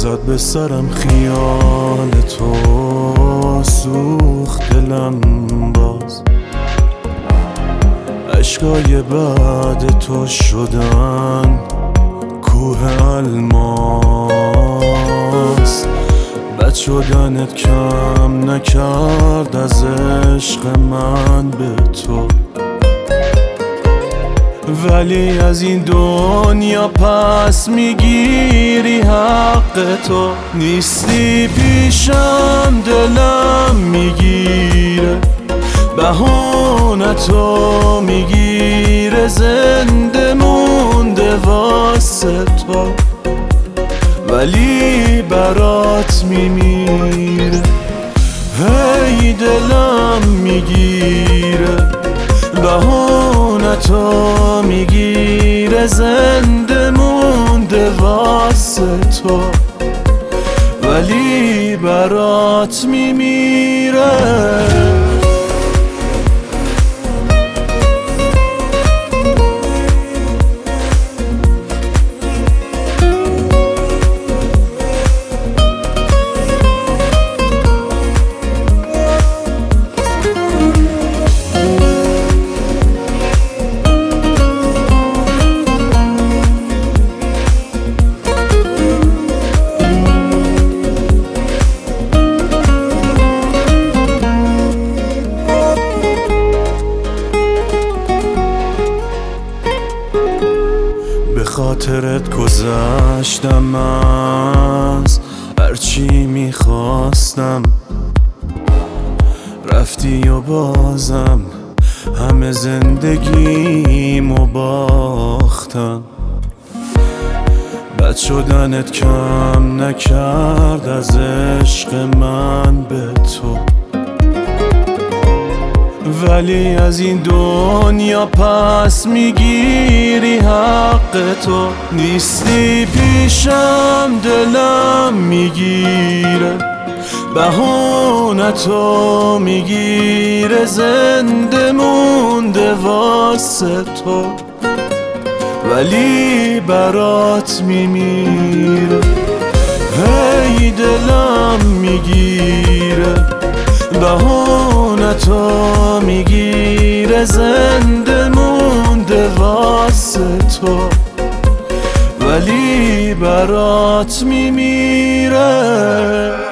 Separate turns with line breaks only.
زد به سرم خیال تو، سوخت دلم باز. عشقای بعد تو شدن کوه الماس. بد شدنت کم نکرد از عشق من به تو، ولی از این دنیا پس میگیری حق تو. نیستی پیشم دلم میگیره، بهونه تو میگیره، زنده مونده واسه تو، ولی برات میمیره. هی دلم میگیره، بهونه تو میگیره، زنده مونده واسه تو، ولی برات میمیره. به خاطرت گذشتم از هرچی میخواستم، رفتی و بازم همه زندگیمو باختم. بد شدنت کم نکرد از عشق من به تو، ولی از این دنیا پس میگیری حق تو. نیستی پیشم دلم میگیره، بهونه تو میگیره، زنده مونده واسه تو، ولی برات میمیره. هی دلم میگیره، بهونه تو میگیره، زنده مونده واسه تو، ولی برات میمیره.